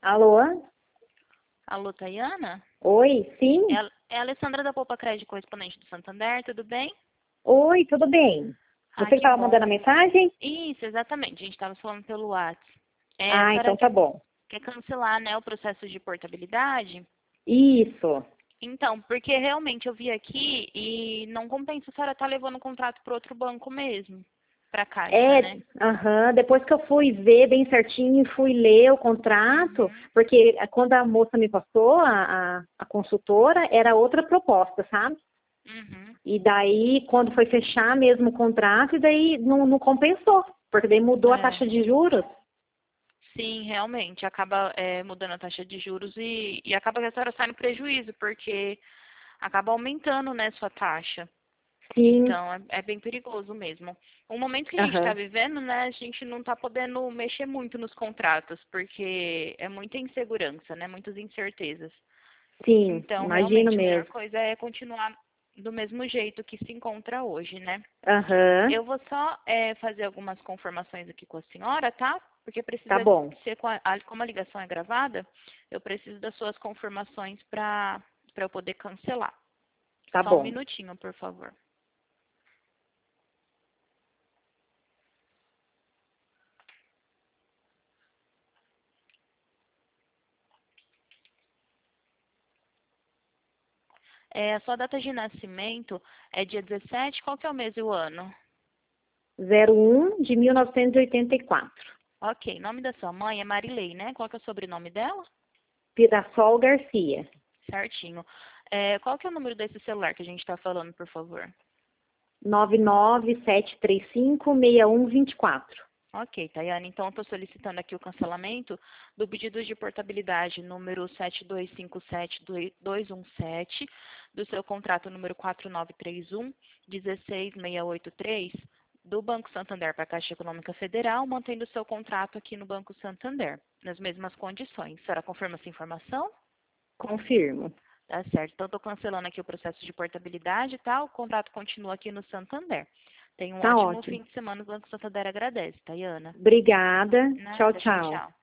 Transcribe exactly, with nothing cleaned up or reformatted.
Alô? Alô, Tayana? Oi, sim? É a é a Alessandra da Poupa Crédito, correspondente do Santander, tudo bem? Oi, tudo bem? Você Ah, que que estava bom. mandando a mensagem? Isso, exatamente. A gente estava falando pelo WhatsApp. É, a Ah, senhora então tá quer, bom. quer cancelar, né, o processo de portabilidade? Isso. Então, porque realmente eu vi aqui e não compensa a senhora estar levando o contrato para outro banco mesmo, para a Caixa, É, né? aham, depois que eu fui ver bem certinho e fui ler o contrato, Uhum, porque quando a moça me passou, a, a, a consultora, era outra proposta, sabe? uhum. E daí, quando foi fechar mesmo o contrato, e daí não, não compensou, porque daí mudou a É, taxa de juros. sim, realmente, acaba é, mudando a taxa de juros e, e acaba que a senhora sai no prejuízo, porque acaba aumentando, né, sua taxa. Sim, Então, é, é bem perigoso mesmo. O momento que a gente está aham, vivendo, né, a gente não está podendo mexer muito nos contratos, porque é muita insegurança, né, muitas incertezas. sim, Então, imagino realmente, a melhor mesmo. coisa é continuar do mesmo jeito que se encontra hoje, né? Aham, Eu vou só é, fazer algumas confirmações aqui com a senhora, tá? Porque tá precisa bom, ser, com a, a- como a ligação é gravada, eu preciso das suas confirmações para para eu poder cancelar. tá Só um bom. minutinho, por favor. É, a sua data de nascimento é dia dezessete, qual que é o mês e o ano? zero um de mil novecentos e oitenta e quatro. Ok, nome da sua mãe é Marilei, né? Qual que é o sobrenome dela? Pirassol Garcia. Certinho. É, qual que é o número desse celular que a gente está falando, por favor? nove nove sete três cinco seis um dois quatro. Ok, Tayane, então eu estou solicitando aqui o cancelamento do pedido de portabilidade número sete dois cinco sete dois um sete, do seu contrato número quatro nove três um um seis seis oito três, do Banco Santander para a Caixa Econômica Federal, mantendo o seu contrato aqui no Banco Santander, nas mesmas condições. A senhora confirma essa informação? Confirmo. Tá certo. Então, estou cancelando aqui o processo de portabilidade, tá? O contrato continua aqui no Santander. Tenha um Tá ótimo ótimo. fim de semana. O Banco Santander agradece, Tayana. Obrigada. Tchau, Nada, tchau, tchau. tchau.